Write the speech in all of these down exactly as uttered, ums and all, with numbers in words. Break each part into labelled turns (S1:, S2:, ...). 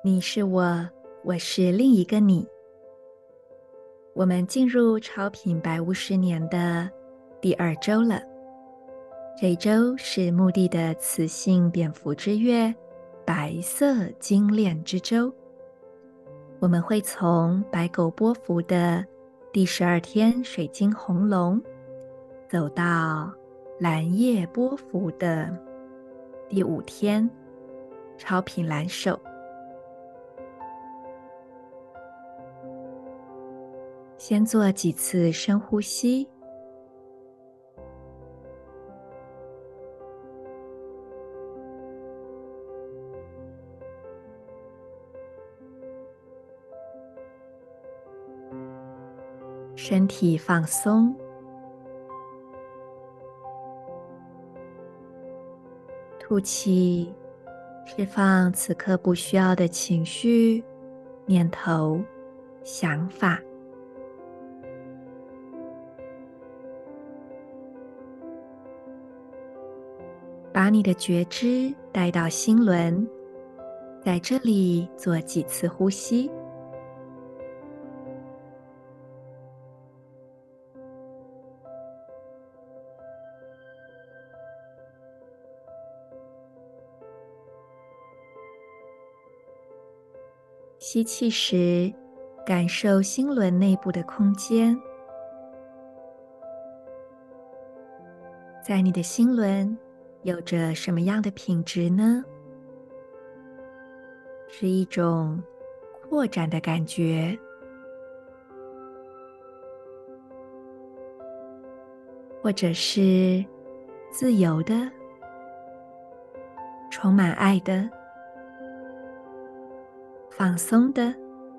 S1: 你是我，我是另一个你。我们进入超品白巫师年的第二周了。这一周是墓地的雌性蝙蝠之月，白色精炼之周。我们会从白狗波符的第十二天水晶红龙，走到蓝叶波符的第五天超品蓝手。先做几次深呼吸，身体放松，吐气，释放此刻不需要的情绪、念头、想法。把你的觉知带到心轮，在这里做几次呼吸。吸气时，感受心轮内部的空间。在你的心轮有着什么样的品质呢？是一种扩展的感觉，或者是自由的、充满爱的、放松的、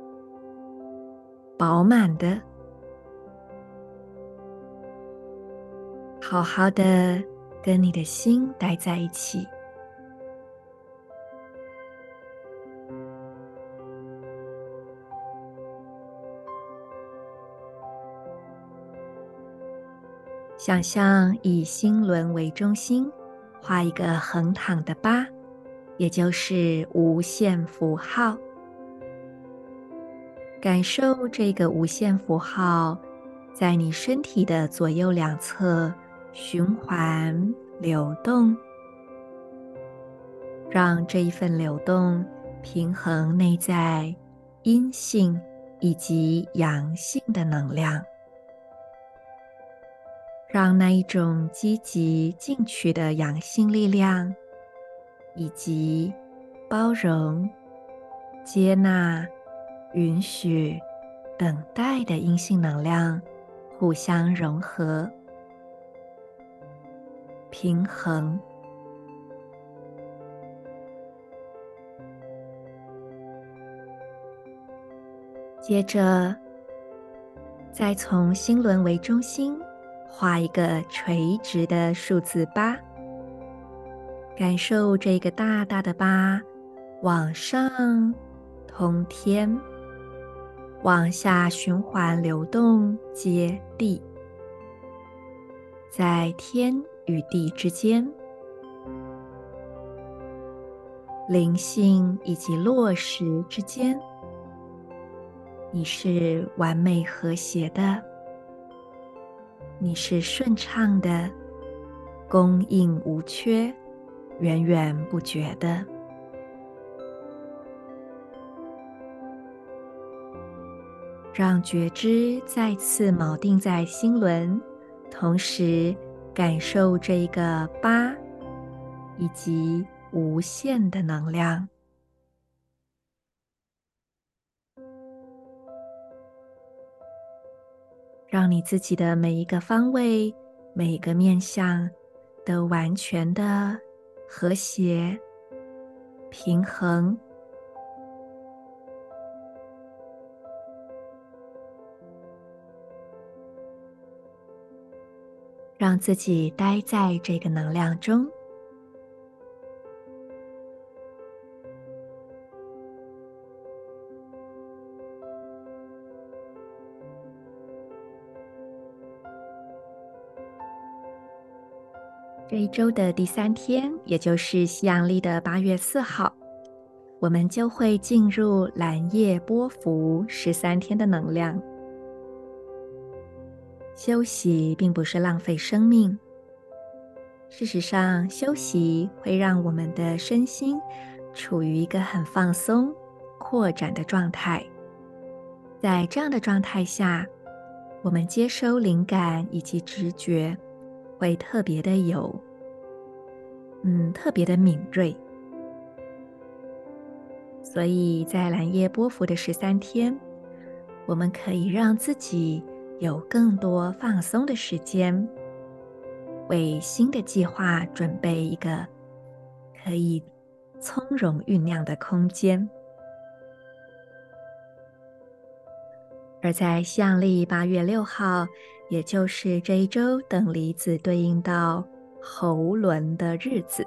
S1: 饱满的，好好的跟你的心待在一起。想象以心轮为中心，画一个横躺的八，也就是无限符号。感受这个无限符号在你身体的左右两侧循环流动，让这一份流动平衡内在阴性以及阳性的能量，让那一种积极进取的阳性力量以及包容、接纳、允许、等待的阴性能量互相融合、平衡。接着，再从心轮为中心画一个垂直的数字八，感受这个大大的八往上通天，往下循环流动接地，在天与地之间，灵性以及落实之间，你是完美和谐的，你是顺畅的，供应无缺，源源不绝的。让觉知再次锚定在心轮，同时感受这一个八以及无限的能量。让你自己的每一个方位、每一个面向都完全的和谐、平衡。让自己待在这个能量中。这一周的第三天，也就是西洋历的八月四号， 我们就会进入蓝夜波符十三天的能量。休息并不是浪费生命，事实上，休息会让我们的身心处于一个很放松、扩展的状态。在这样的状态下，我们接收灵感以及直觉会特别的有，嗯，特别的敏锐。所以在蓝夜波符的十三天，我们可以让自己有更多放松的时间，为新的计划准备一个可以从容酝酿的空间。而在西洋历八月六号，也就是这一周等离子对应到喉轮的日子，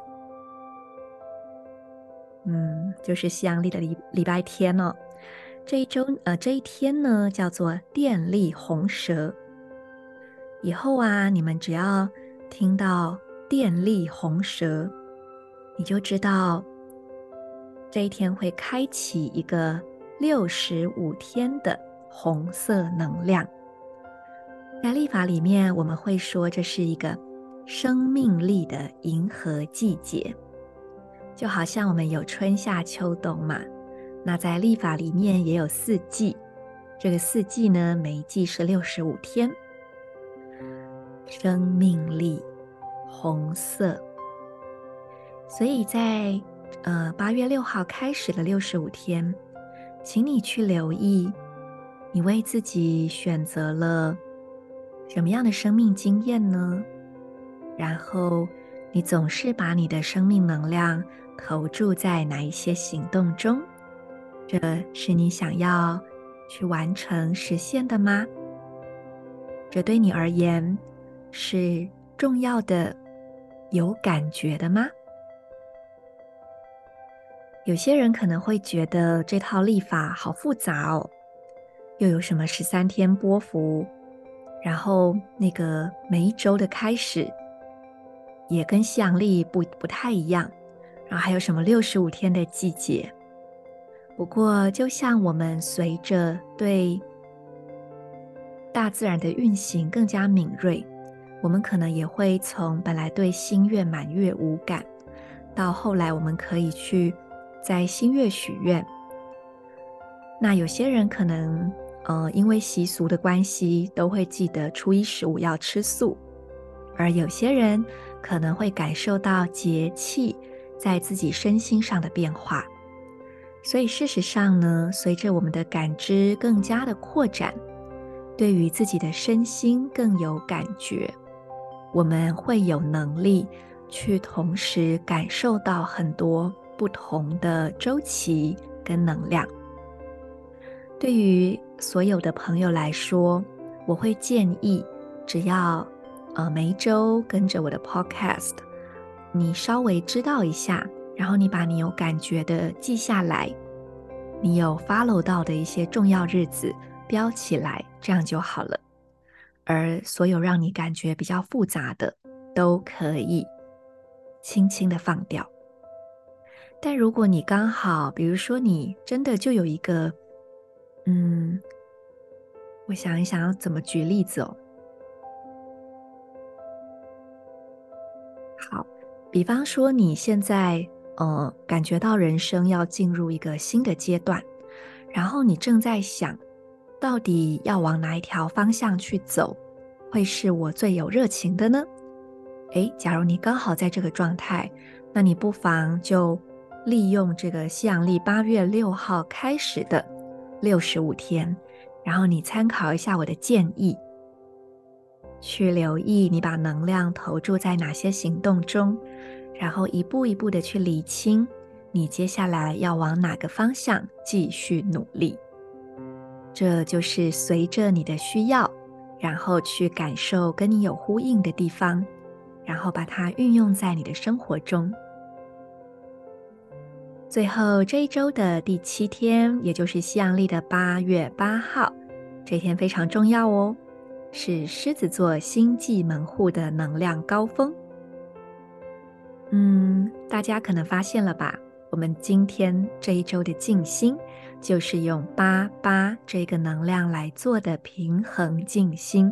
S1: 嗯，就是西洋历的礼礼拜天哦。这一周呃这一天呢叫做电力红蛇。以后啊，你们只要听到电力红蛇，你就知道这一天会开启一个六十五天的红色能量。在历法里面，我们会说这是一个生命力的银河季节，就好像我们有春夏秋冬嘛，那在历法里面也有四季，这个四季呢，每一季是六十五天。生命力红色，所以在呃八月六号开始的六十五天，请你去留意，你为自己选择了什么样的生命经验呢？然后你总是把你的生命能量投注在哪一些行动中？这是你想要去完成实现的吗？这对你而言是重要的、有感觉的吗？有些人可能会觉得这套历法好复杂哦，又有什么十三天波符，然后那个每一周的开始也跟西洋历不不太一样，然后还有什么六十五天的季节。不过，就像我们随着对大自然的运行更加敏锐，我们可能也会从本来对新月满月无感，到后来我们可以去在新月许愿。那有些人可能呃因为习俗的关系都会记得初一十五要吃素，而有些人可能会感受到节气在自己身心上的变化。所以事实上呢，随着我们的感知更加的扩展，对于自己的身心更有感觉，我们会有能力去同时感受到很多不同的周期跟能量。对于所有的朋友来说，我会建议只要呃每一周跟着我的 podcast， 你稍微知道一下，然后你把你有感觉的记下来，你有 follow 到的一些重要日子标起来，这样就好了。而所有让你感觉比较复杂的，都可以轻轻的放掉。但如果你刚好，比如说你真的就有一个，嗯，我想一想要怎么举例子哦。好，比方说你现在呃感觉到人生要进入一个新的阶段，然后你正在想，到底要往哪一条方向去走，会是我最有热情的呢？诶，假如你刚好在这个状态，那你不妨就利用这个西洋历八月六号开始的六十五天，然后你参考一下我的建议，去留意你把能量投注在哪些行动中，然后一步一步的去厘清你接下来要往哪个方向继续努力。这就是随着你的需要，然后去感受跟你有呼应的地方，然后把它运用在你的生活中。最后这一周的第七天，也就是西洋历的八月八号，这天非常重要哦，是狮子座星际门户的能量高峰。嗯，大家可能发现了吧， 我们今天这一周的静心就是用八八这个能量来做的平衡静心。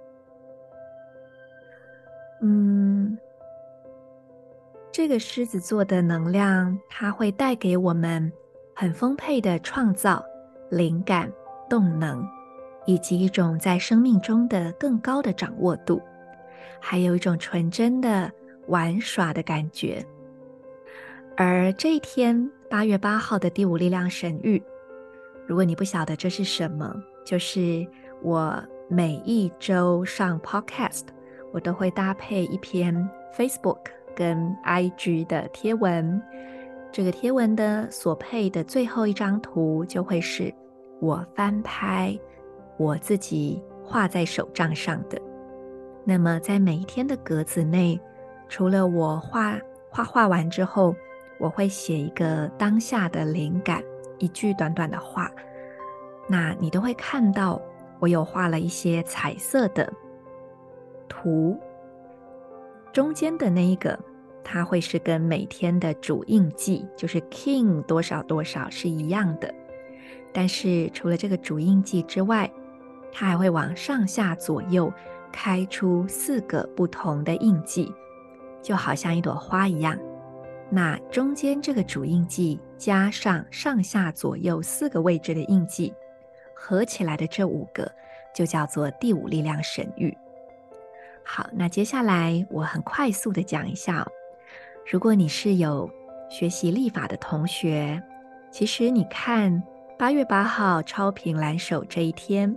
S1: 嗯，这个狮子座的能量，它会带给我们很丰沛的创造、灵感、动能，以及一种在生命中的更高的掌握度，还有一种纯真的玩耍的感觉。而这一天八月八号的第五力量神谕，如果你不晓得这是什么，就是我每一周上 podcast 我都会搭配一篇 Facebook 跟 I G 的贴文，这个贴文的所配的最后一张图就会是我翻拍我自己画在手账上的。那么在每一天的格子内，除了我画画画完之后，我会写一个当下的灵感，一句短短的话，那你都会看到我有画了一些彩色的图，中间的那一个它会是跟每天的主印记，就是 King 多少多少是一样的，但是除了这个主印记之外，它还会往上下左右开出四个不同的印记，就好像一朵花一样。那中间这个主印记加上上下左右四个位置的印记，合起来的这五个就叫做第五力量神谕。好，那接下来我很快速的讲一下哦，如果你是有学习历法的同学，其实你看八月八号超频蓝手这一天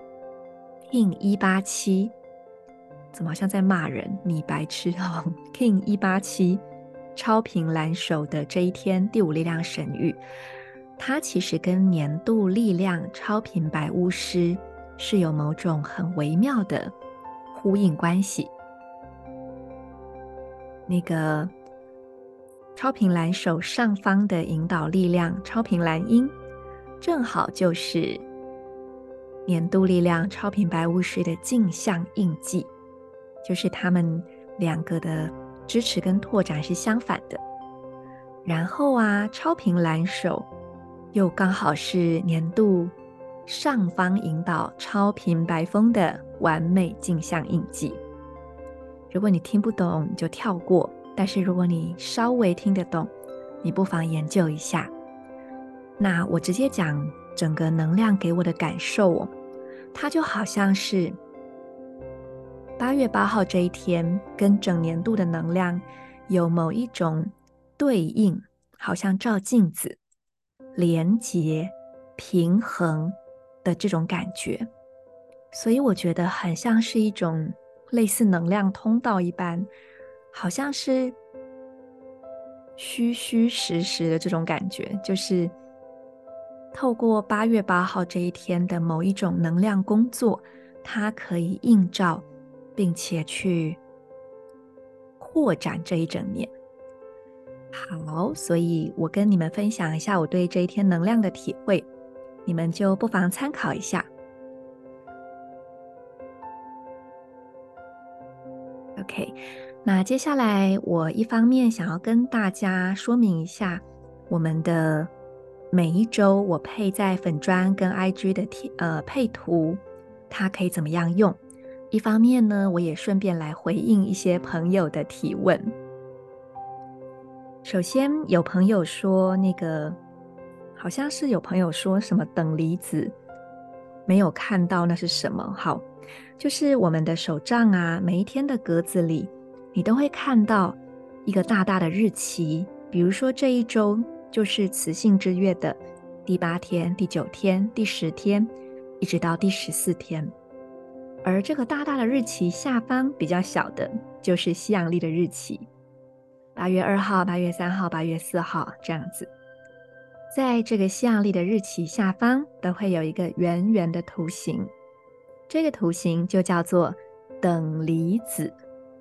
S1: King 一八七，怎么好像在骂人？你白痴哦King 一八七超频蓝手的这一天第五力量神谕，它其实跟年度力量超频白巫师是有某种很微妙的呼应关系。那个超频蓝手上方的引导力量超频蓝鹰，正好就是年度力量超频白巫师的镜像印记，就是他们两个的支持跟拓展是相反的。然后啊，超频蓝手又刚好是年度上方引导超频白风的完美镜像印记。如果你听不懂你就跳过，但是如果你稍微听得懂，你不妨研究一下。那我直接讲整个能量给我的感受哦，它就好像是八月八号这一天跟整年度的能量有某一种对应，好像照镜子连结平衡的这种感觉，所以我觉得很像是一种类似能量通道一般，好像是虚虚实实的这种感觉，就是透过八月八号这一天的某一种能量工作，它可以映照并且去扩展这一整年。好，所以我跟你们分享一下我对这一天能量的体会，你们就不妨参考一下。OK， 那接下来我一方面想要跟大家说明一下我们的每一周我配在粉专跟 I G 的贴呃配图，它可以怎么样用。一方面呢，我也顺便来回应一些朋友的提问。首先有朋友说那个好像是有朋友说什么等离子没有看到，那是什么？好，就是我们的手账啊，每一天的格子里你都会看到一个大大的日期，比如说这一周就是雌性之月的第八天、第九天、第十天一直到第十四天，而这个大大的日期下方比较小的就是西洋历的日期，八月二号、八月三号、八月四号这样子。在这个西洋历的日期下方都会有一个圆圆的图形，这个图形就叫做等离子。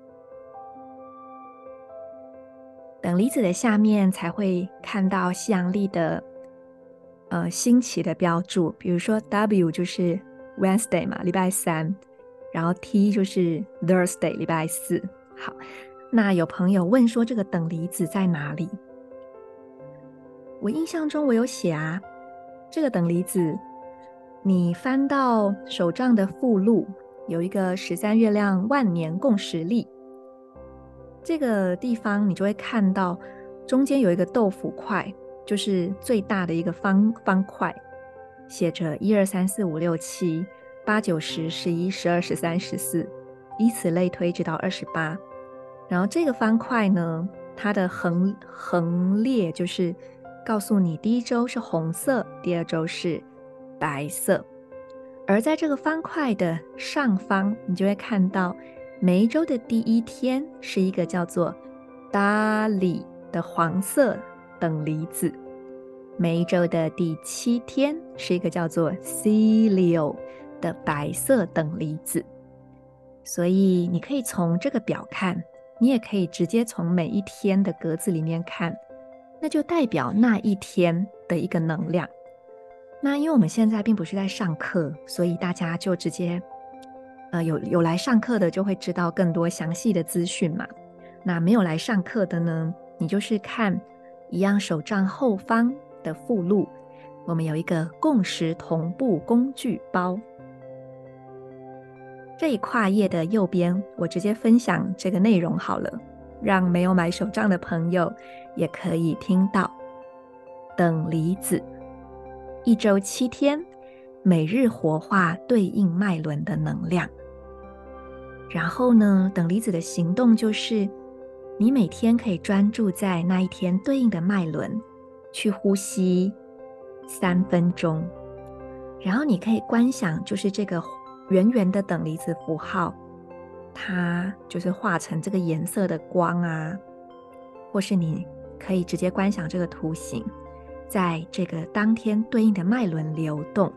S1: 等离子的下面才会看到西洋历的呃星期的标注，比如说 W 就是 Wednesday 嘛，礼拜三，然后 T 就是 Thursday 礼拜四。好，那有朋友问说这个等离子在哪里？ 我印象中我有写啊，这个等离子，你翻到手账的附录，有一个十三月亮万年共识历，这个地方你就会看到中间有一个豆腐块，就是最大的一个方方块，写着一二三四五六七八九十十一十二十三十四，以此类推直到二十八。然后这个方块呢，它的横横列就是告诉你第一周是红色，第二周是白色。而在这个方块的上方，你就会看到每一周的第一天是一个叫做达里的黄色等离子，每一周的第七天是一个叫做 Celio 的白色等离子。所以你可以从这个表看，你也可以直接从每一天的格子里面看，那就代表那一天的一个能量。那因为我们现在并不是在上课，所以大家就直接呃有有来上课的就会知道更多详细的资讯嘛。那没有来上课的呢，你就是看一样手账后方的附录，我们有一个共识同步工具包。这一跨页的右边，我直接分享这个内容好了，让没有买手账的朋友也可以听到。等离子，一周七天，每日活化对应脉轮的能量。然后呢，等离子的行动就是你每天可以专注在那一天对应的脉轮，去呼吸三分钟，然后你可以观想，就是这个圆圆的等离子符号，它就是化成这个颜色的光啊，或是你可以直接观想这个图形在这个当天对应的脉轮流动。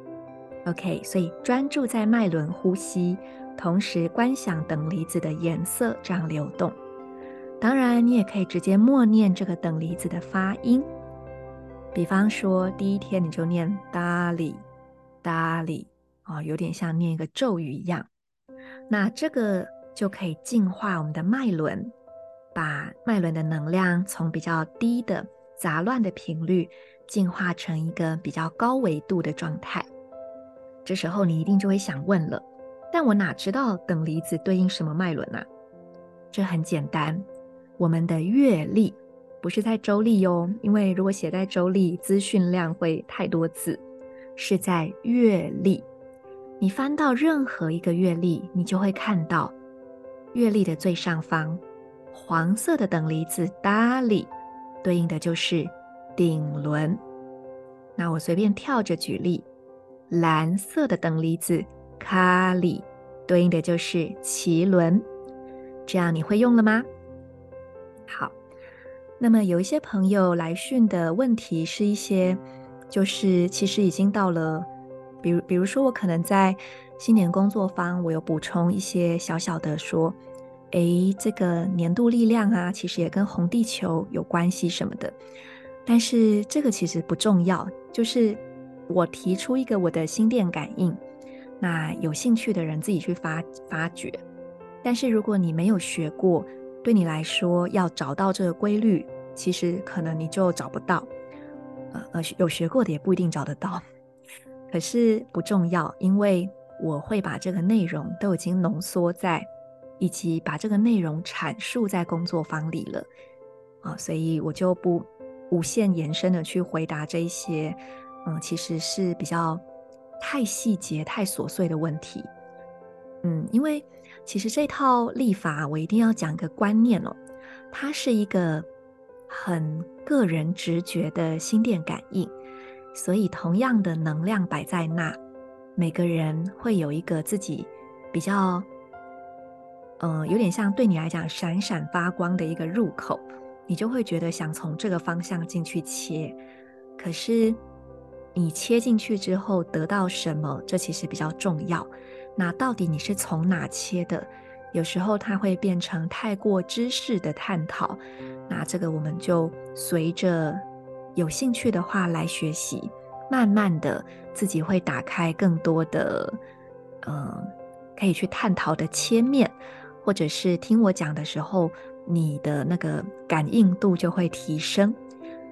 S1: OK， 所以专注在脉轮呼吸，同时观想等离子的颜色这样流动。当然你也可以直接默念这个等离子的发音，比方说第一天你就念达里达里、哦、有点像念一个咒语一样。那这个就可以净化我们的脉轮，把脉轮的能量从比较低的杂乱的频率净化成一个比较高维度的状态。这时候你一定就会想问了，但我哪知道等离子对应什么脉轮啊？这很简单，我们的月历，不是在周历哦，因为如果写在周历，资讯量会太多字，是在月历。你翻到任何一个月历，你就会看到月历的最上方，黄色的等离子达里对应的就是顶轮。那我随便跳着举例，蓝色的等离子卡里对应的就是脐轮。这样你会用了吗？好，那么有一些朋友来讯的问题是一些就是其实已经到了，比如比如说我可能在新年工作坊我有补充一些小小的说，诶，这个年度力量啊其实也跟红地球有关系什么的，但是这个其实不重要，就是我提出一个我的心电感应，那有兴趣的人自己去发发掘。但是如果你没有学过，对你来说要找到这个规律，其实可能你就找不到，呃呃，有学过的也不一定找得到。可是不重要，因为我会把这个内容都已经浓缩在，以及把这个内容阐述在工作坊里了啊，所以我就不无限延伸的去回答这一些，嗯，其实是比较太细节、太琐碎的问题。嗯，因为其实这套历法我一定要讲个观念哦，它是一个很个人直觉的心电感应，所以同样的能量摆在那，每个人会有一个自己比较呃，有点像对你来讲闪闪发光的一个入口，你就会觉得想从这个方向进去切。可是你切进去之后得到什么，这其实比较重要。那到底你是从哪切的，有时候它会变成太过知识的探讨，那这个我们就随着有兴趣的话来学习，慢慢的自己会打开更多的呃，可以去探讨的切面，或者是听我讲的时候，你的那个感应度就会提升。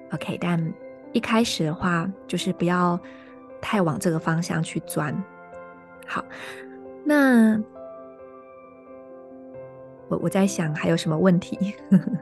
S1: OK， 但一开始的话，就是不要太往这个方向去钻。好，那我我在想还有什么问题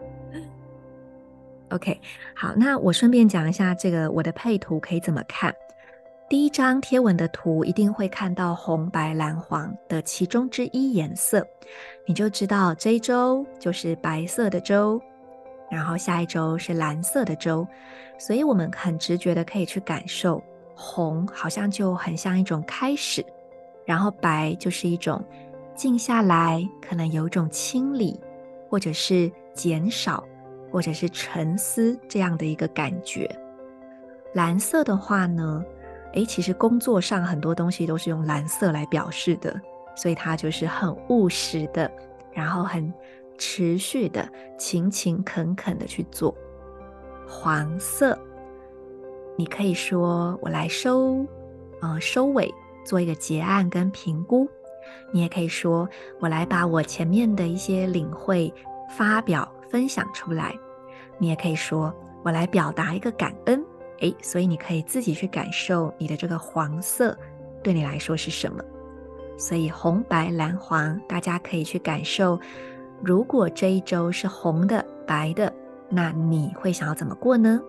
S1: ？OK， 好，那我顺便讲一下这个我的配图可以怎么看。第一张贴文的图一定会看到红白蓝黄的其中之一颜色，你就知道这一周就是白色的周，然后下一周是蓝色的周，所以我们很直觉的可以去感受，红好像就很像一种开始，然后白就是一种静下来，可能有一种清理，或者是减少，或者是沉思这样的一个感觉。蓝色的话呢，诶，其实工作上很多东西都是用蓝色来表示的，所以它就是很务实的，然后很持续的勤勤恳恳的去做。黄色，你可以说我来收呃收尾，做一个结案跟评估。你也可以说我来把我前面的一些领会发表分享出来。你也可以说我来表达一个感恩。诶，所以你可以自己去感受你的这个黄色对你来说是什么。所以红白蓝黄大家可以去感受，如果这一周是红的白的，那你会想要怎么过呢？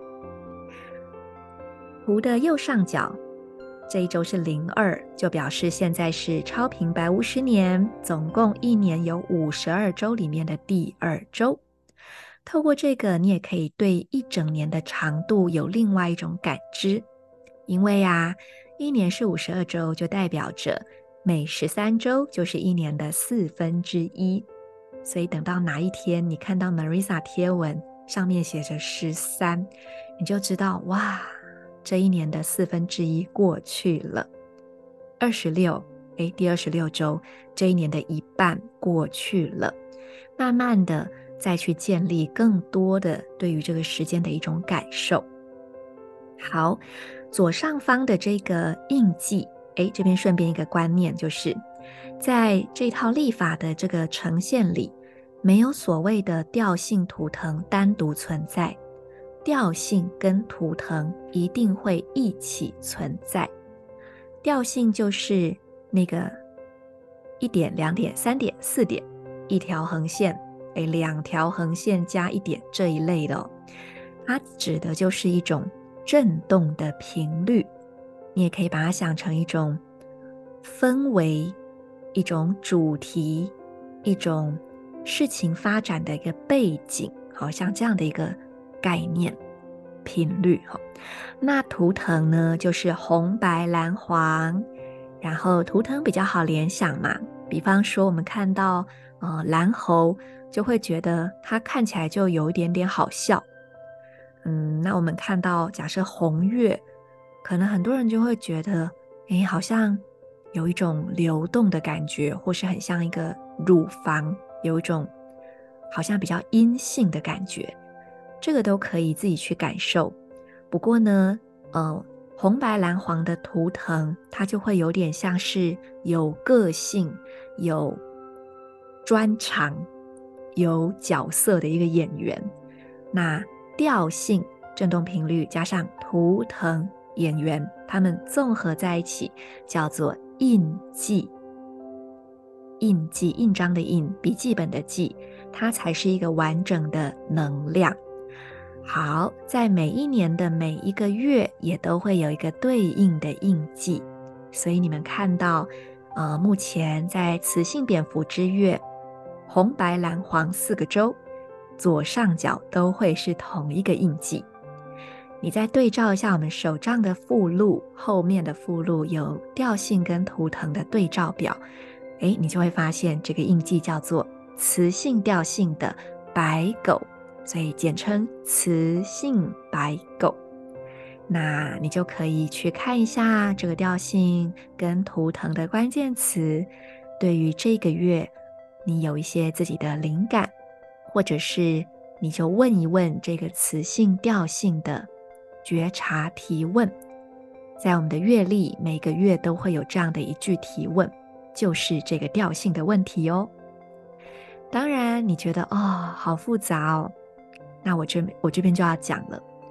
S1: 图的右上角这一周是零二，就表示现在是超频白无十年，总共一年有五十二周里面的第二周。透过这个，你也可以对一整年的长度有另外一种感知。因为啊，一年是五十二周，就代表着每十三周就是一年的四分之一。所以等到哪一天你看到 Marisa 贴文上面写着十三，你就知道哇，这一年的四分之一过去了。二十六，诶，第二十六周，这一年的一半过去了。慢慢的再去建立更多的对于这个时间的一种感受。好，左上方的这个印记，诶，这边顺便一个观念，就是在这套历法的这个呈现里，没有所谓的调性图腾单独存在，调性跟图腾一定会一起存在。调性就是那个一点、两点、三点、四点，一条横线，诶，两条横线加一点这一类的哦，它指的就是一种振动的频率。你也可以把它想成一种氛围，一种主题，一种事情发展的一个背景，好像这样的一个概念频率。那图腾呢，就是红白蓝黄，然后图腾比较好联想嘛，比方说我们看到呃蓝猴，就会觉得它看起来就有一点点好笑。嗯，那我们看到假设红月，可能很多人就会觉得诶，好像有一种流动的感觉，或是很像一个乳房，有一种好像比较阴性的感觉，这个都可以自己去感受。不过呢呃，红白蓝黄的图腾，它就会有点像是有个性、有专长、有角色的一个演员。那调性、振动频率加上图腾、演员，它们综合在一起，叫做印记。印记，印章的印，笔记本的记，它才是一个完整的能量。好，在每一年的每一个月也都会有一个对应的印记，所以你们看到呃，目前在磁性蝙蝠之月，红白蓝黄四个周，左上角都会是同一个印记。你再对照一下我们手账的附录，后面的附录有调性跟图腾的对照表，诶，你就会发现这个印记叫做磁性调性的白狗，所以简称磁性白狗。那你就可以去看一下这个调性跟图腾的关键词，对于这个月你有一些自己的灵感，或者是你就问一问这个磁性调性的觉察提问。在我们的月历每个月都会有这样的一句提问，就是这个调性的问题哦。当然你觉得哦好复杂哦，那我这我这边就要讲了。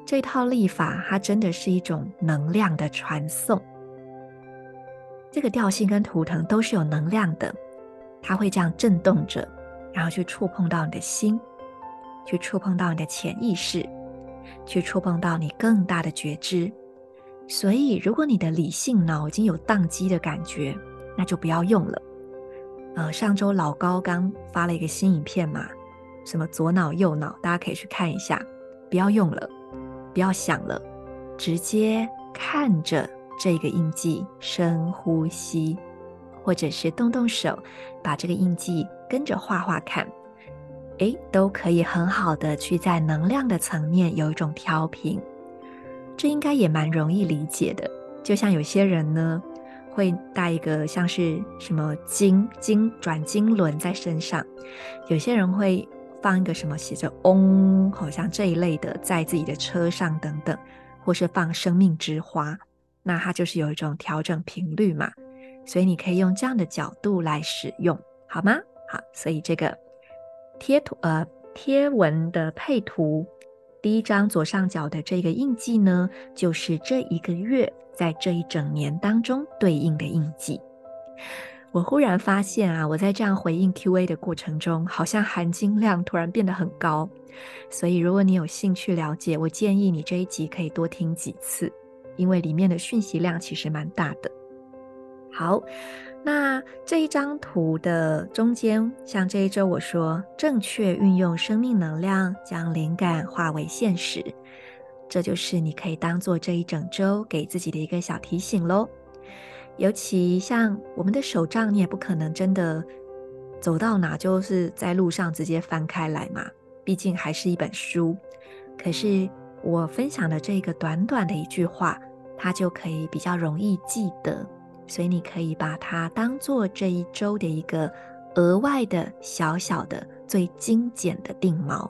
S1: 这套历法它真的是一种能量的传送。这个调性跟图腾都是有能量的，它会这样震动着，然后去触碰到你的心，去触碰到你的潜意识，去触碰到你更大的觉知。所以如果你的理性脑已经有宕机的感觉，那就不要用了。呃，上周老高刚发了一个新影片嘛，什么左脑右脑，大家可以去看一下。不要用了，不要想了，直接看着这个印记，深呼吸，或者是动动手，把这个印记跟着画画看，诶，都可以很好的去在能量的层面有一种调频。这应该也蛮容易理解的，就像有些人呢会带一个像是什么经经转经轮在身上，有些人会放一个什么写着嗡，好像这一类的在自己的车上等等，或是放生命之花，那它就是有一种调整频率嘛，所以你可以用这样的角度来使用，好吗？好，所以这个贴图呃贴文的配图，第一张左上角的这个印记呢，就是这一个月在这一整年当中对应的印记。我忽然发现啊，我在这样回应 Q A 的过程中，好像含金量突然变得很高。所以如果你有兴趣了解，我建议你这一集可以多听几次，因为里面的讯息量其实蛮大的。好，那这一张图的中间，像这一周我说正确运用生命能量，将灵感化为现实，这就是你可以当做这一整周给自己的一个小提醒咯。尤其像我们的手账，你也不可能真的走到哪就是在路上直接翻开来嘛，毕竟还是一本书。可是我分享的这个短短的一句话，它就可以比较容易记得，所以你可以把它当做这一周的一个额外的小小的最精简的定锚。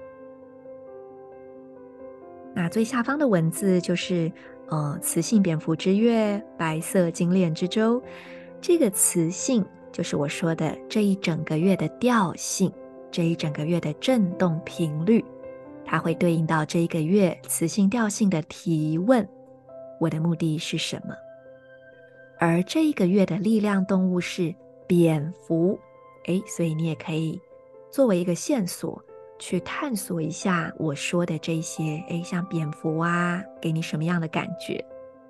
S1: 那最下方的文字就是呃，磁性蝙蝠之月，白色精炼之舟。这个磁性就是我说的这一整个月的调性，这一整个月的振动频率，它会对应到这一个月磁性调性的提问，我的目的是什么？而这一个月的力量动物是蝙蝠，诶，所以你也可以作为一个线索去探索一下我说的这些，诶，像蝙蝠啊，给你什么样的感觉？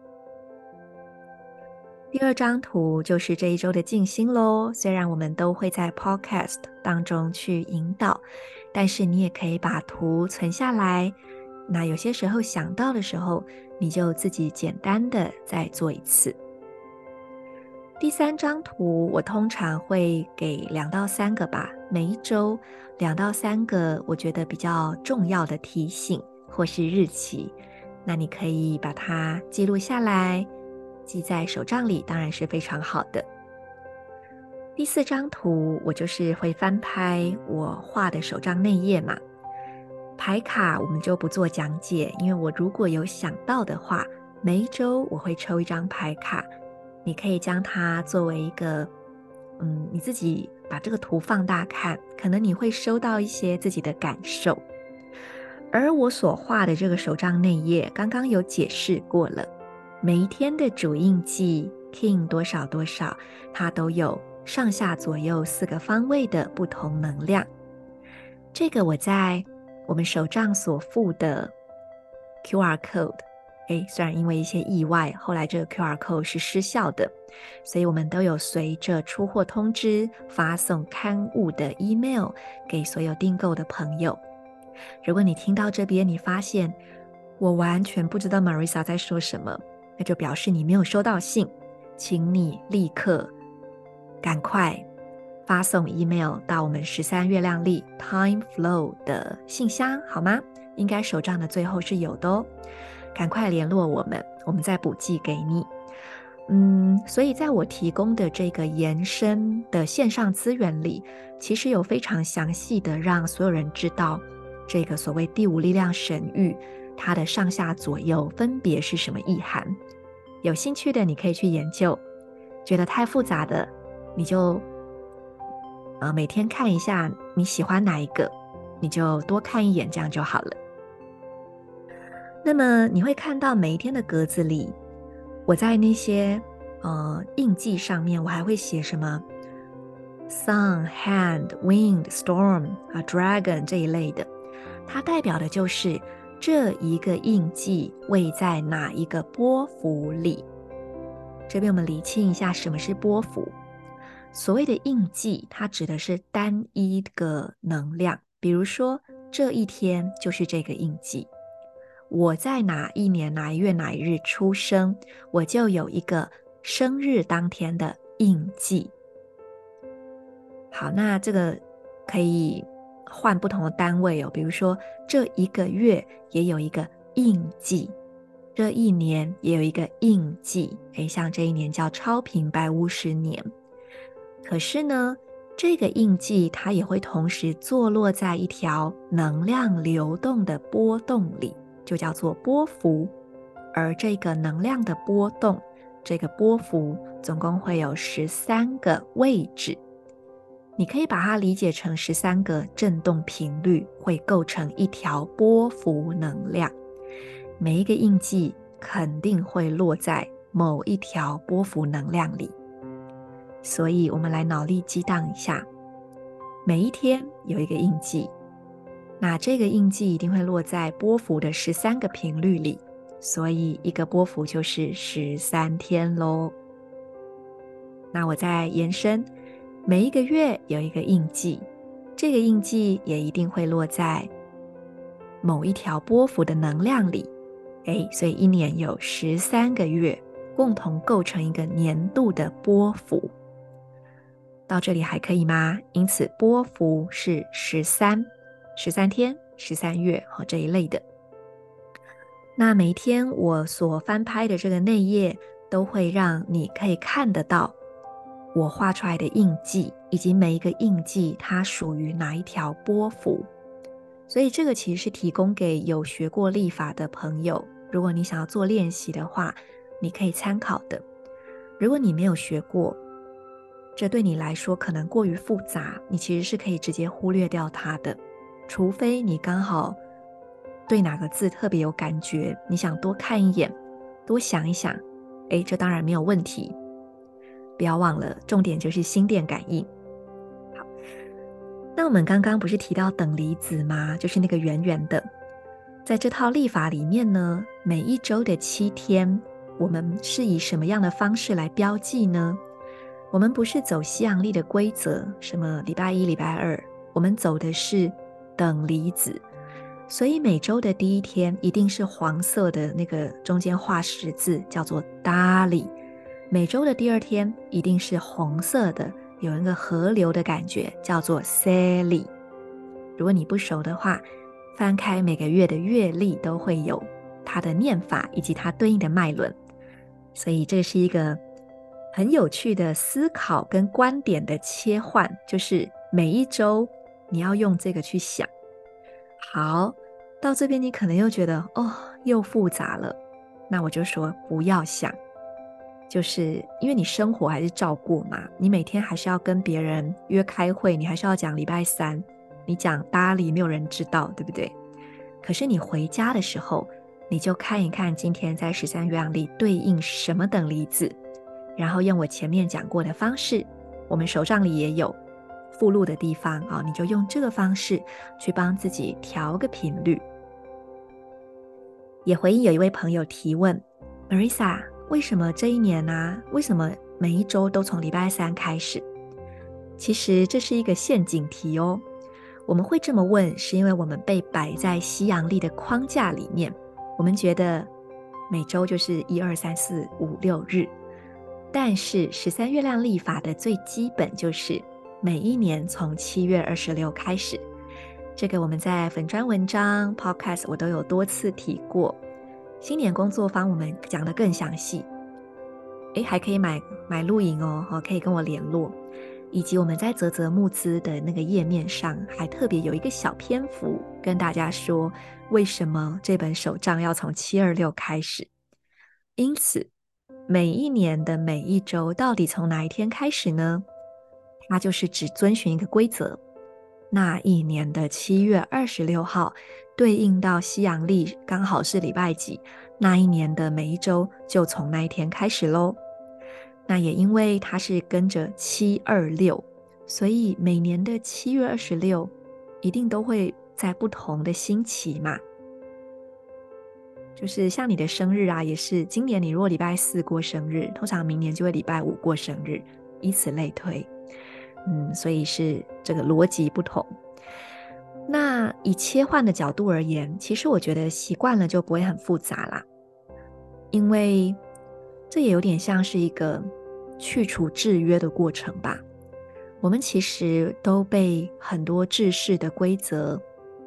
S1: 第二张图就是这一周的静心咯，虽然我们都会在 podcast 当中去引导，但是你也可以把图存下来，那有些时候想到的时候，你就自己简单的再做一次。第三张图我通常会给两到三个吧，每一周两到三个我觉得比较重要的提醒或是日期，那你可以把它记录下来，记在手账里当然是非常好的。第四张图我就是会翻拍我画的手账内页嘛，牌卡我们就不做讲解，因为我如果有想到的话，每一周我会抽一张牌卡，你可以将它作为一个嗯，你自己把这个图放大看，可能你会收到一些自己的感受。而我所画的这个手账内页刚刚有解释过了，每一天的主印记 King 多少多少，它都有上下左右四个方位的不同能量。这个我在我们手账所附的 Q R code， 诶，虽然因为一些意外，后来这个 Q R code 是失效的，所以我们都有随着出货通知发送刊物的 email 给所有订购的朋友。如果你听到这边，你发现我完全不知道 Marisa 在说什么，那就表示你没有收到信，请你立刻赶快发送 email 到我们十三月亮历 Time Flow 的信箱，好吗？应该手账的最后是有的哦，赶快联络我们，我们再补寄给你。嗯，所以在我提供的这个延伸的线上资源里，其实有非常详细的让所有人知道这个所谓第五力量神域，它的上下左右分别是什么意涵。有兴趣的你可以去研究，觉得太复杂的你就呃每天看一下你喜欢哪一个，你就多看一眼，这样就好了。 那么你会看到每一天的格子里，我在那些呃印记上面，我还会写什么 sun, hand, wind, storm 啊 dragon 这一类的，它代表的就是这一个印记位在哪一个波符里。这边我们厘清一下什么是波符。所谓的印记，它指的是单一个能量，比如说这一天就是这个印记，我在哪一年哪一月哪一日出生，我就有一个生日当天的印记。好，那这个可以换不同的单位哦，比如说这一个月也有一个印记，这一年也有一个印记，诶，像这一年叫超频白巫师年。可是呢，这个印记它也会同时坐落在一条能量流动的波动里，就叫做波符。而这个能量的波动，这个波符总共会有十三个位置，你可以把它理解成十三个振动频率会构成一条波符能量，每一个印记肯定会落在某一条波符能量里。所以我们来脑力激荡一下，每一天有一个印记，那这个印记一定会落在波符的十三个频率里，所以一个波符就是十三天咯。那我再延伸，每一个月有一个印记，这个印记也一定会落在某一条波符的能量里，诶，所以一年有十三个月，共同构成一个年度的波符。到这里还可以吗？因此波符是十三，十三天、十三月和这一类的。那每一天我所翻拍的这个内页都会让你可以看得到我画出来的印记，以及每一个印记它属于哪一条波符。所以这个其实是提供给有学过历法的朋友，如果你想要做练习的话，你可以参考的。如果你没有学过，这对你来说可能过于复杂，你其实是可以直接忽略掉它的，除非你刚好对哪个字特别有感觉，你想多看一眼，多想一想，诶，这当然没有问题。不要忘了，重点就是心电感应。好，那我们刚刚不是提到等离子吗？就是那个圆圆的。在这套历法里面呢，每一周的七天，我们是以什么样的方式来标记呢？我们不是走西洋历的规则，什么礼拜一、礼拜二，我们走的是等离子。所以每周的第一天一定是黄色的那个中间画十字，叫做 Dali。每周的第二天一定是红色的，有一个河流的感觉，叫做 Seli。如果你不熟的话，翻开每个月的月历都会有它的念法以及它对应的脉轮。所以这是一个很有趣的思考跟观点的切换，就是每一周你要用这个去想。好，到这边你可能又觉得哦，又复杂了，那我就说不要想，就是因为你生活还是照过嘛，你每天还是要跟别人约开会，你还是要讲礼拜三，你讲搭理没有人知道，对不对？可是你回家的时候，你就看一看今天在十三月亮历对应什么等离子，然后用我前面讲过的方式，我们手账里也有附录的地方啊，你就用这个方式去帮自己调个频率。也回应有一位朋友提问 Marissa， 为什么这一年啊，为什么每一周都从礼拜三开始？其实这是一个陷阱题哦。我们会这么问，是因为我们被摆在西洋历的框架里面，我们觉得每周就是一二三四五六日，但是十三月亮历法的最基本就是每一年从七月二十六开始。这个我们在粉专文章 podcast 我都有多次提过，新年工作坊我们讲得更详细，诶，还可以买买录影哦，可以跟我联络，以及我们在啧啧募资的那个页面上还特别有一个小篇幅跟大家说为什么这本手账要从七二六开始。因此每一年的每一周到底从哪一天开始呢？它就是只遵循一个规则，那一年的七月二十六号对应到西洋历刚好是礼拜几，那一年的每一周就从那一天开始咯。那也因为它是跟着七二六，所以每年的七月二十六一定都会在不同的星期嘛。就是像你的生日啊，也是今年你如果礼拜四过生日，通常明年就会礼拜五过生日，以此类推。嗯，所以是这个逻辑不同。那以切换的角度而言，其实我觉得习惯了就不会很复杂啦，因为这也有点像是一个去除制约的过程吧。我们其实都被很多制式的规则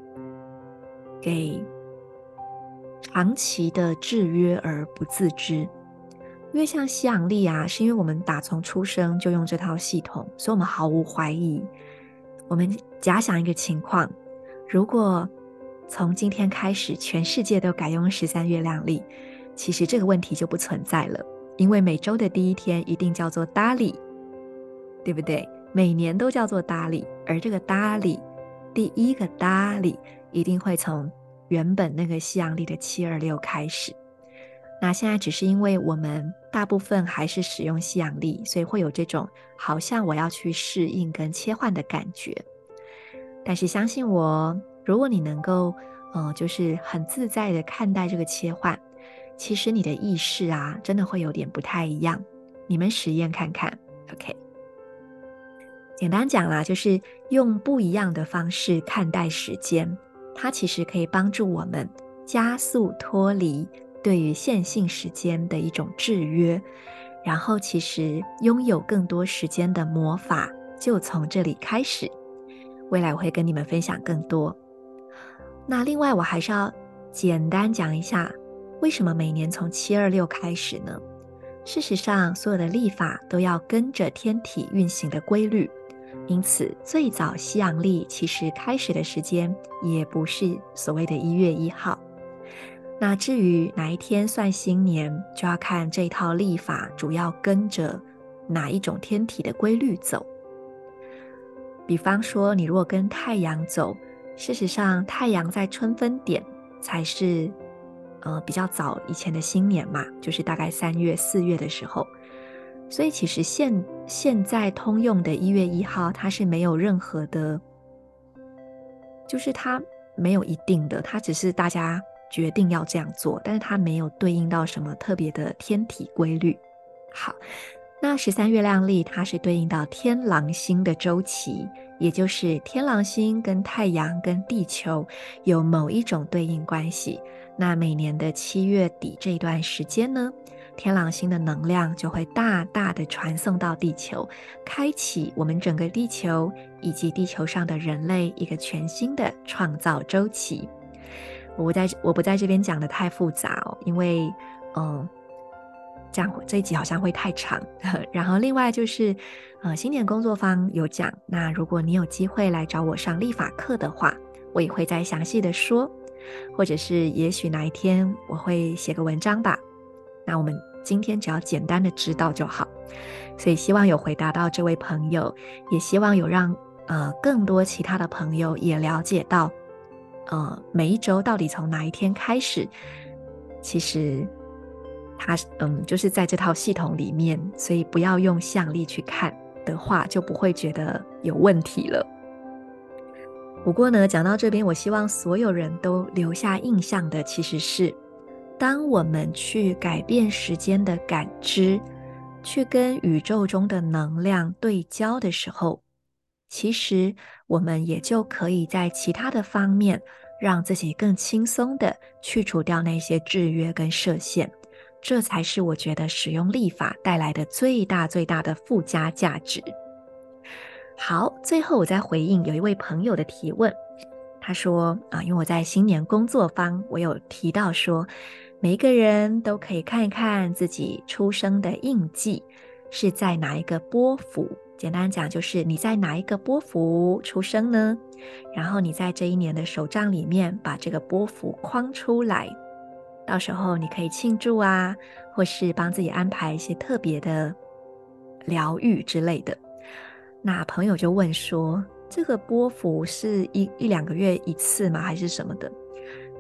S1: 给长期的制约而不自知。因为像西洋历啊，是因为我们打从出生就用这套系统，所以我们毫无怀疑。我们假想一个情况，如果从今天开始全世界都改用十三月亮历，其实这个问题就不存在了，因为每周的第一天一定叫做达里，对不对？每年都叫做达里，而这个达里第一个达里一定会从原本那个西洋历的七二六开始。那现在只是因为我们大部分还是使用西洋历，所以会有这种好像我要去适应跟切换的感觉。但是相信我，如果你能够呃，就是很自在的看待这个切换，其实你的意识啊，真的会有点不太一样。你们实验看看 OK。 简单讲啦，就是用不一样的方式看待时间，它其实可以帮助我们加速脱离对于线性时间的一种制约，然后其实拥有更多时间的魔法就从这里开始。未来我会跟你们分享更多。那另外我还是要简单讲一下，为什么每年从七二六开始呢？事实上，所有的历法都要跟着天体运行的规律，因此最早西洋历其实开始的时间也不是所谓的一月一号。那至于哪一天算新年，就要看这套历法主要跟着哪一种天体的规律走。比方说，你如果跟太阳走，事实上太阳在春分点才是呃比较早以前的新年嘛，就是大概三月四月的时候。所以其实现现在通用的一月一号，它是没有任何的，就是它没有一定的，它只是大家决定要这样做，但是它没有对应到什么特别的天体规律。好，那十三月亮历它是对应到天狼星的周期，也就是天狼星跟太阳跟地球有某一种对应关系。那每年的七月底这一段时间呢，天狼星的能量就会大大的传送到地球，开启我们整个地球以及地球上的人类一个全新的创造周期。我不在我不在这边讲的太复杂哦，因为嗯，这样这一集好像会太长。然后另外就是呃，新年工作坊有讲，那如果你有机会来找我上历法课的话，我也会再详细的说，或者是也许哪一天我会写个文章吧。那我们今天只要简单的知道就好，所以希望有回答到这位朋友，也希望有让呃更多其他的朋友也了解到呃每一周到底从哪一天开始，其实它嗯就是在这套系统里面，所以不要用象历去看的话，就不会觉得有问题了。不过呢，讲到这边，我希望所有人都留下印象的其实是，当我们去改变时间的感知，去跟宇宙中的能量对焦的时候，其实我们也就可以在其他的方面让自己更轻松的去除掉那些制约跟设限，这才是我觉得使用历法带来的最大最大的附加价值。好，最后我再回应有一位朋友的提问，他说啊，因为我在新年工作坊我有提到说，每一个人都可以看一看自己出生的印记是在哪一个波幅，简单讲就是你在哪一个波幅出生呢？然后你在这一年的手账里面把这个波幅框出来，到时候你可以庆祝啊，或是帮自己安排一些特别的疗愈之类的。那朋友就问说，这个波幅是一一两个月一次吗？还是什么的？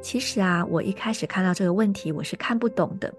S1: 其实啊，我一开始看到这个问题，我是看不懂的。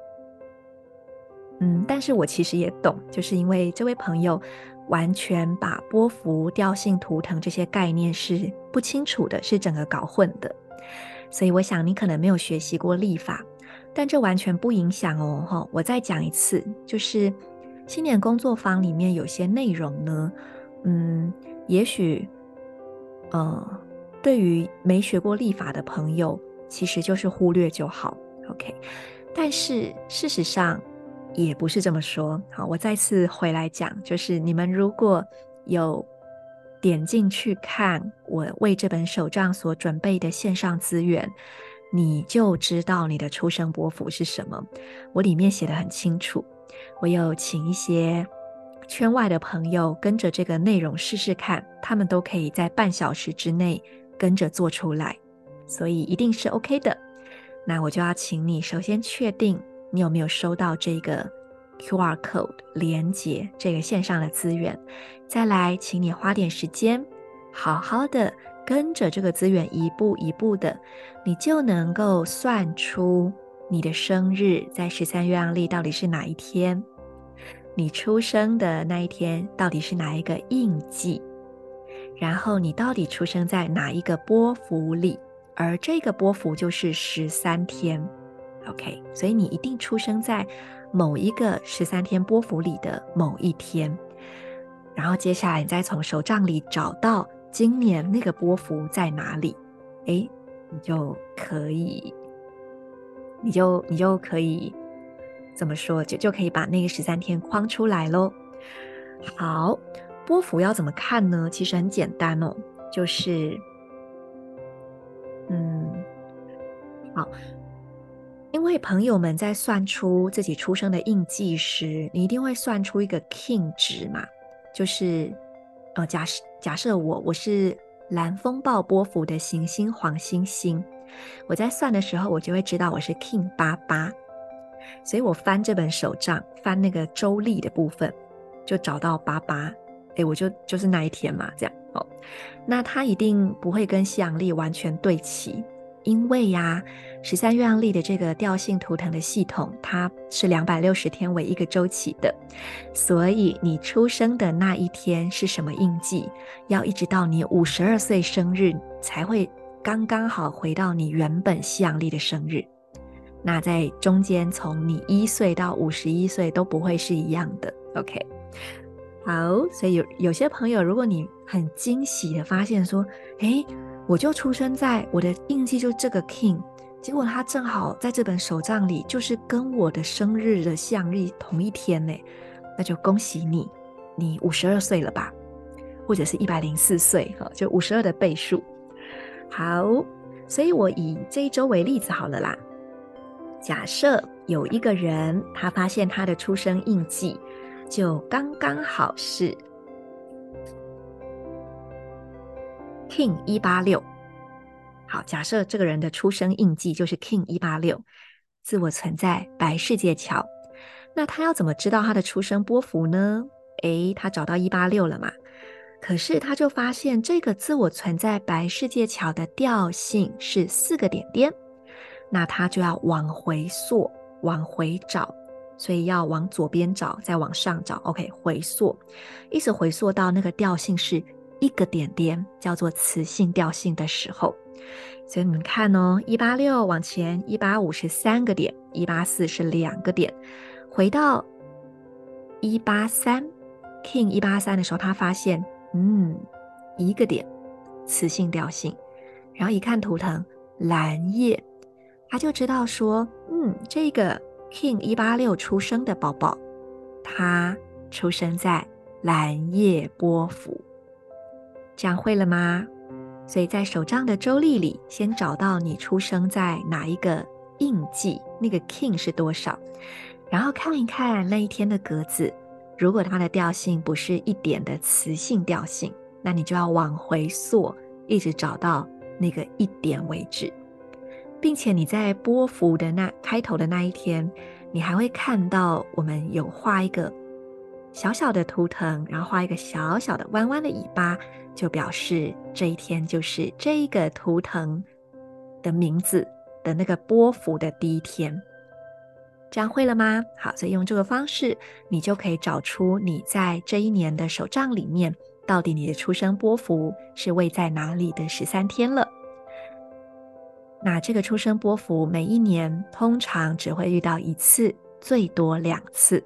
S1: 嗯，但是我其实也懂，就是因为这位朋友完全把波符、调性图腾这些概念是不清楚的，是整个搞混的。所以我想你可能没有学习过历法，但这完全不影响哦。我再讲一次，就是新年工作坊里面有些内容呢，嗯，也许呃，对于没学过历法的朋友，其实就是忽略就好 OK。 但是事实上也不是这么说。好，我再次回来讲，就是你们如果有点进去看我为这本手账所准备的线上资源，你就知道你的出生波符是什么。我里面写得很清楚，我有请一些圈外的朋友跟着这个内容试试看，他们都可以在半小时之内跟着做出来，所以一定是 OK 的。那我就要请你首先确定你有没有收到这个 Q R code 连结这个线上的资源，再来请你花点时间好好的跟着这个资源一步一步的，你就能够算出你的生日在十三月亮历到底是哪一天，你出生的那一天到底是哪一个印记，然后你到底出生在哪一个波符里，而这个波符就是十三天 OK， 所以你一定出生在某一个十三天波符里的某一天，然后接下来你再从手账里找到今年那个波符在哪里，诶，你就可以你就你就可以怎么说，就就可以把那个十三天框出来咯。好，波符要怎么看呢？其实很简单哦，就是嗯，好，因为朋友们在算出自己出生的印记时，你一定会算出一个 King 值嘛，就是呃，假设假设我我是蓝风暴波符的行星黄星星，我在算的时候，我就会知道我是 King 八八，所以我翻这本手账，翻那个周历的部分，就找到八八，诶，我就就是那一天嘛，这样哦。那它一定不会跟西洋历完全对齐，因为呀，十三月亮历的这个调性图腾的系统，它是两百六十天为一个周期的，所以你出生的那一天是什么印记，要一直到你五十二岁生日才会刚刚好回到你原本西洋历的生日。那在中间从你一岁到五十一岁都不会是一样的 OK。 好，所以有有些朋友，如果你很惊喜的发现说，诶，我就出生在我的印记就这个 King， 结果他正好在这本手账里就是跟我的生日的西洋历同一天呢，那就恭喜你，你五十二岁了吧，或者是一百零四岁，就五十二的倍数。好，所以我以这一周为例子好了啦。假设有一个人，他发现他的出生印记就刚刚好是 King 一八六。好，假设这个人的出生印记就是 King 一八六，自我存在白世界桥。那他要怎么知道他的出生波符呢？诶，他找到一八六了嘛，可是他就发现这个自我存在白世界桥的调性是四个点点，那他就要往回溯，往回找，所以要往左边找，再往上找 OK， 回溯，一直回溯到那个调性是一个点点，叫做磁性调性的时候。所以你们看哦，一八六往前，一八五是三个点，一八四是两个点，回到一八三 King 一八三的时候，他发现嗯，一个点，磁性调性，然后一看图腾蓝叶，他就知道说，嗯，这个 King 一八六出生的宝宝，他出生在蓝叶波符。这样会了吗？所以在手账的周历里，先找到你出生在哪一个印记，那个 King 是多少，然后看一看那一天的格子，如果它的调性不是一点的磁性调性，那你就要往回溯，一直找到那个一点为止。并且你在波符的那开头的那一天，你还会看到我们有画一个小小的图腾，然后画一个小小的弯弯的尾巴，就表示这一天就是这个图腾的名字的那个波符的第一天。这样会了吗？好，所以用这个方式，你就可以找出你在这一年的手账里面，到底你的出生波符是位在哪里的十三天了。那这个出生波符每一年通常只会遇到一次，最多两次。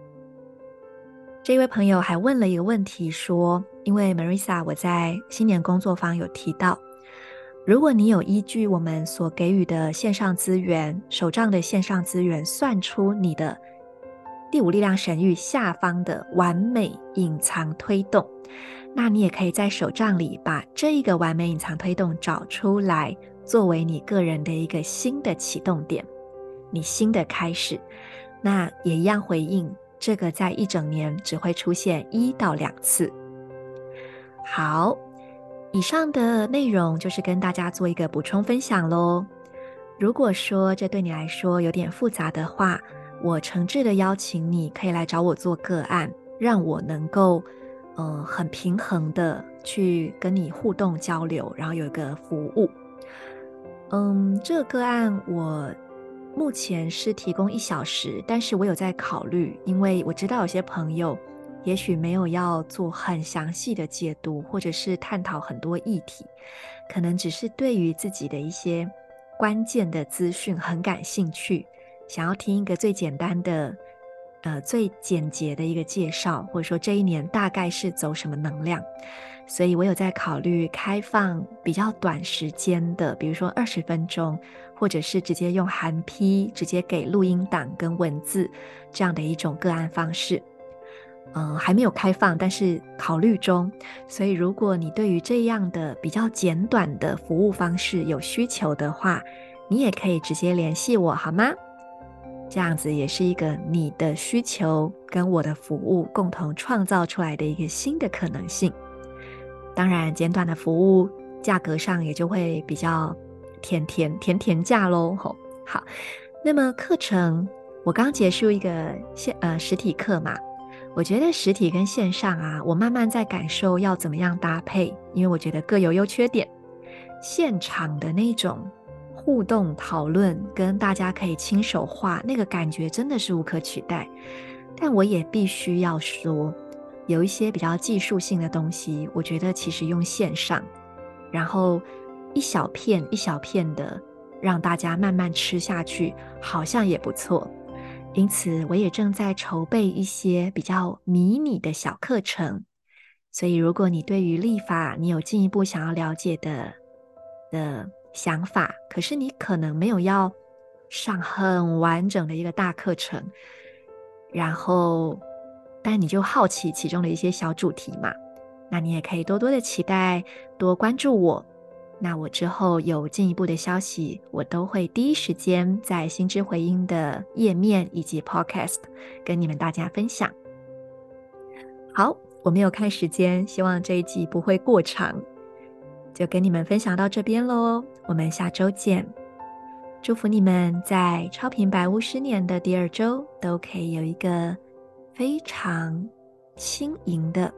S1: 这位朋友还问了一个问题说，因为 Marissa 我在新年工作坊有提到，如果你有依据我们所给予的线上资源，手账的线上资源，算出你的第五力量神谕下方的完美隐藏推动，那你也可以在手账里把这一个完美隐藏推动找出来，作为你个人的一个新的启动点，你新的开始。那也一样回应，这个在一整年只会出现一到两次。好，以上的内容就是跟大家做一个补充分享咯。如果说这对你来说有点复杂的话，我诚挚的邀请你可以来找我做个案，让我能够呃很平衡的去跟你互动交流，然后有一个服务。嗯，这个个案我目前是提供一小时，但是我有在考虑，因为我知道有些朋友也许没有要做很详细的解读，或者是探讨很多议题，可能只是对于自己的一些关键的资讯很感兴趣，想要听一个最简单的呃最简洁的一个介绍，或者说这一年大概是走什么能量。所以我有在考虑开放比较短时间的，比如说二十分钟，或者是直接用函批直接给录音档跟文字这样的一种个案方式。呃，还没有开放，但是考虑中。所以如果你对于这样的比较简短的服务方式有需求的话，你也可以直接联系我，好吗？这样子也是一个你的需求跟我的服务共同创造出来的一个新的可能性。当然简短的服务价格上也就会比较甜甜甜甜价咯。好，那么课程我刚结束一个线呃实体课嘛，我觉得实体跟线上啊，我慢慢在感受要怎么样搭配，因为我觉得各有优缺点。现场的那种互动讨论跟大家可以亲手画，那个感觉真的是无可取代。但我也必须要说，有一些比较技术性的东西，我觉得其实用线上，然后一小片一小片的让大家慢慢吃下去，好像也不错。因此我也正在筹备一些比较迷你的小课程，所以如果你对于历法你有进一步想要了解的的想法，可是你可能没有要上很完整的一个大课程，然后但你就好奇其中的一些小主题嘛，那你也可以多多的期待，多关注我。那我之后有进一步的消息，我都会第一时间在心之回音的页面以及 podcast 跟你们大家分享。好，我没有看时间，希望这一集不会过长，就跟你们分享到这边咯，我们下周见。祝福你们在超频白巫师年的第二周都可以有一个非常轻盈的，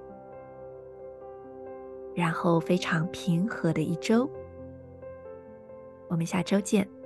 S1: 然后非常平和的一周。我们下周见。